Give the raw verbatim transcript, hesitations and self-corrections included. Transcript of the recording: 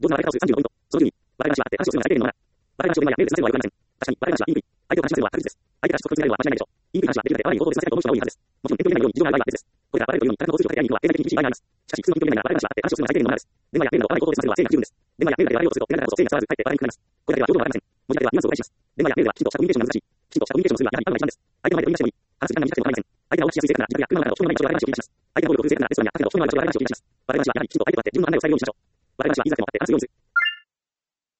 上手な笑い方をするさんじゅうのポイント。そのじゅうに、笑い話はあって話をするのが相手にのなら、笑い話をするのや名物させるのはよくありません。確かに、笑い話は言いにくい。相手を話しませんは確実です。相手が失速するのは間違いないでしょう。言いにくい話はできるだけ笑いを想像でさせたいと思う人が多いはずです。もちろん、勉強にならないように事情がある場合は別です。これから笑えるというように、体の通じを掛け合いに行くのは経済的に厳しい場合があります。しかし、普通の勉強にならないが笑い話はあって話をするのが相手にのならです。電話やメールなど笑いを想像でさせるのは正確十分です。電話やメールだけ笑いをすると、手慣れながらこそ正が伝わらず、かえって笑いにくくなります。これだけでは上手は笑えません。文字だけはニュアンスを返します。電話やメールではきちんとしたコミュニケーションが難しい。きちんとしたコミュニケーションをするのはやはり一番です。相手の前で言いましてもいい。話す時間が短くても構いません。相手がお話しやすい性格なら自宅や車の中など人の前で笑い話を繰り出します。相手の暴力を振るう性格ならレストランやカフェなど人の前で笑い話を繰り出します。笑い話はやはりきちんと相手にとって自分の考えを伝えるようにしましょう。笑い話は言いづらくてもあって話すようにする。